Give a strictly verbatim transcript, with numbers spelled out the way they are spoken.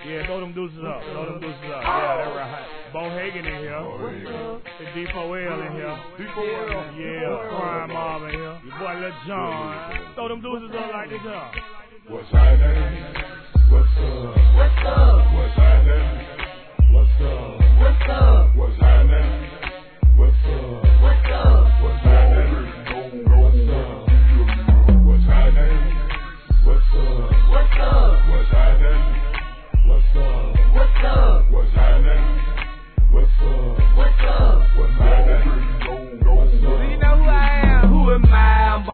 Yeah, throw them deuces up. Throw them deuces up. Yeah, that's right. Bo Hagen in here. The D four L in here. D four L. Yeah, Prime Mob in here. Your boy Lil John. Throw them deuces up like they jump. What's happening? What's up? What's up? What's happening? What's up? What's up?